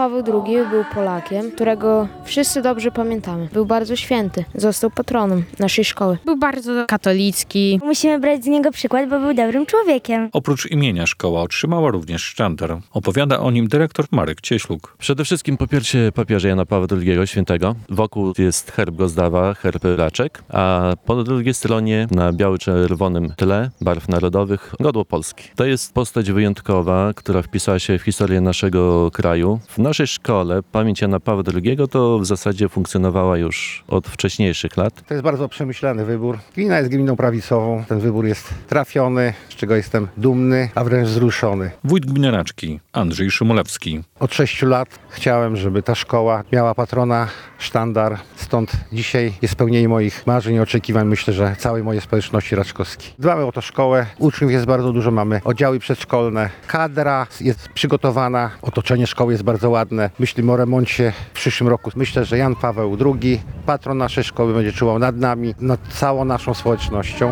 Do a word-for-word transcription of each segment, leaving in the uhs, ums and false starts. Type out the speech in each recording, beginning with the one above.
Paweł drugi był Polakiem, którego wszyscy dobrze pamiętamy. Był bardzo święty, został patronem naszej szkoły. Był bardzo katolicki. Musimy brać z niego przykład, bo był dobrym człowiekiem. Oprócz imienia szkoła otrzymała również sztandar. Opowiada o nim dyrektor Marek Cieśluk. Przede wszystkim po pierwsze papieża Jana Pawła drugiego Świętego. Wokół jest herb Gozdawa, herb Raczek, a po drugiej stronie na biało-czerwonym tle barw narodowych godło Polski. To jest postać wyjątkowa, która wpisała się w historię naszego kraju. W naszej szkole pamięć Jana Pawła drugiego to w zasadzie funkcjonowała już od wcześniejszych lat. To jest bardzo przemyślany wybór. Gmina jest gminą prawicową. Ten wybór jest trafiony, z czego jestem dumny, a wręcz wzruszony. Wójt gminy Raczki, Andrzej Szymulewski. Od sześciu lat chciałem, żeby ta szkoła miała patrona, sztandar. Stąd dzisiaj jest spełnienie moich marzeń i oczekiwań, myślę, że całej mojej społeczności raczkowskiej. Dbamy o tę szkołę. Uczniów jest bardzo dużo, mamy oddziały przedszkolne. Kadra jest przygotowana, otoczenie szkoły jest bardzo ładne. Myślimy o remoncie w przyszłym roku. Myślę, że Jan Paweł drugi, patron naszej szkoły, będzie czuwał nad nami, nad całą naszą społecznością.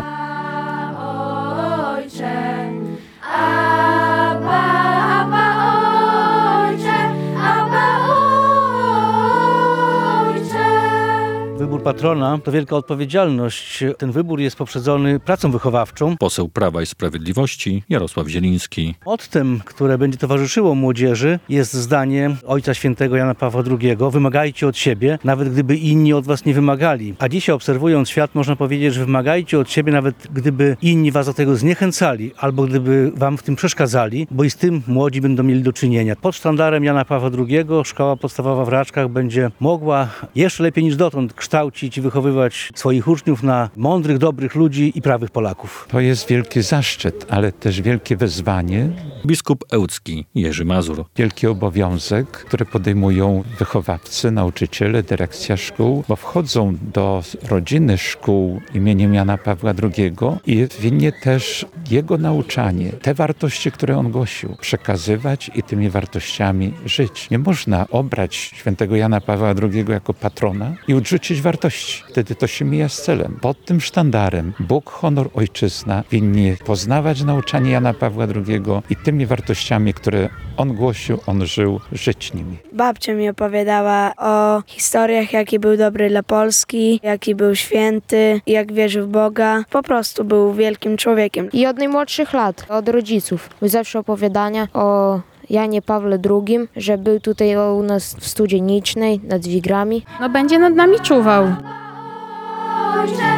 Wybór patrona to wielka odpowiedzialność. Ten wybór jest poprzedzony pracą wychowawczą. Poseł Prawa i Sprawiedliwości Jarosław Zieliński. Mottem, które będzie towarzyszyło młodzieży, jest zdanie Ojca Świętego Jana Pawła drugiego. Wymagajcie od siebie, nawet gdyby inni od was nie wymagali. A dzisiaj obserwując świat, można powiedzieć, że wymagajcie od siebie, nawet gdyby inni was do tego zniechęcali, albo gdyby wam w tym przeszkadzali, bo i z tym młodzi będą mieli do czynienia. Pod sztandarem Jana Pawła drugiego szkoła podstawowa w Raczkach będzie mogła jeszcze lepiej niż dotąd kształcić i wychowywać swoich uczniów na mądrych, dobrych ludzi i prawych Polaków. To jest wielki zaszczyt, ale też wielkie wyzwanie. Biskup ełcki Jerzy Mazur. Wielki obowiązek, który podejmują wychowawcy, nauczyciele, dyrekcja szkół, bo wchodzą do rodziny szkół imieniem Jana Pawła drugiego i winnie też jego nauczanie, te wartości, które on głosił, przekazywać i tymi wartościami żyć. Nie można obrać świętego Jana Pawła drugiego jako patrona i odrzucić wartości. Wtedy to się mija z celem. Pod tym sztandarem Bóg, honor, ojczyzna winni poznawać nauczanie Jana Pawła drugiego i tymi wartościami, które on głosił, on żył, żyć nimi. Babcia mi opowiadała o historiach, jaki był dobry dla Polski, jaki był święty, jak wierzył w Boga. Po prostu był wielkim człowiekiem. I od najmłodszych lat, od rodziców, były zawsze opowiadania o Janie Pawle drugim, że był tutaj u nas w Studzienicznej nad Wigrami. No będzie nad nami czuwał. Ojcze.